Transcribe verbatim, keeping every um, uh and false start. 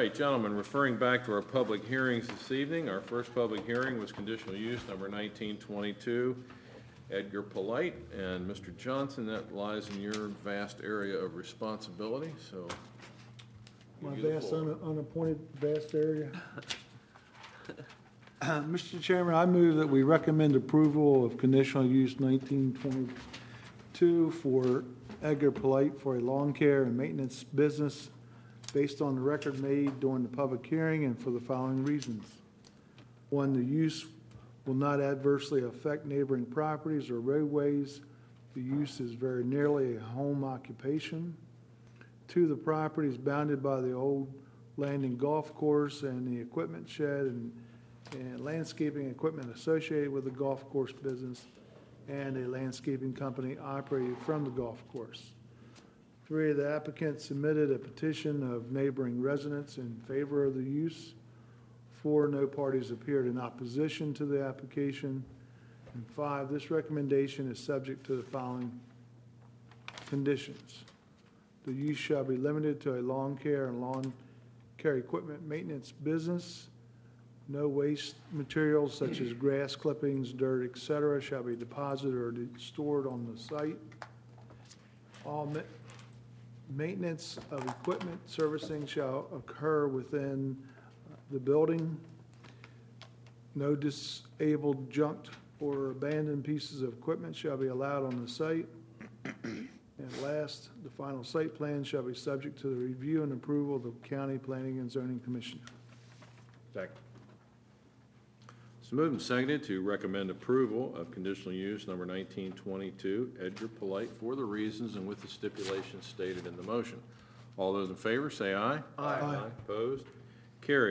right, gentlemen, referring back to our public hearings this evening, our first public hearing was conditional use number nineteen twenty-two, Edgar Polite. And Mister Johnson, that lies in your vast area of responsibility, so. My give you the vast, floor. un- unappointed vast area. Mister Chairman, I move that we recommend approval of conditional use nineteen twenty-two for Edgar Polite for a lawn care and maintenance business based on the record made during the public hearing and for the following reasons. One, the use will not adversely affect neighboring properties or roadways. The use is very nearly a home occupation. Two, the property is bounded by the old landing golf course and the equipment shed and, and landscaping equipment associated with the golf course business and a landscaping company operated from the golf course. Three, the applicant submitted a petition of neighboring residents in favor of the use. Four, no parties appeared in opposition to the application. And five, this recommendation is subject to the following conditions. The use shall be limited to a lawn care and lawn care equipment maintenance business. No waste materials such as grass clippings, dirt, et cetera shall be deposited or stored on the site. All ma- maintenance of equipment servicing shall occur within the building. No disabled, junked, or abandoned pieces of equipment shall be allowed on the site. And last, the final site plan shall be subject to the review and approval of the County Planning and Zoning Commission. Second. It's moved and seconded to recommend approval of conditional use number nineteen twenty-two, Edgar Polite, for the reasons and with the stipulations stated in the motion. All those in favor, say aye. Aye. Aye. Opposed?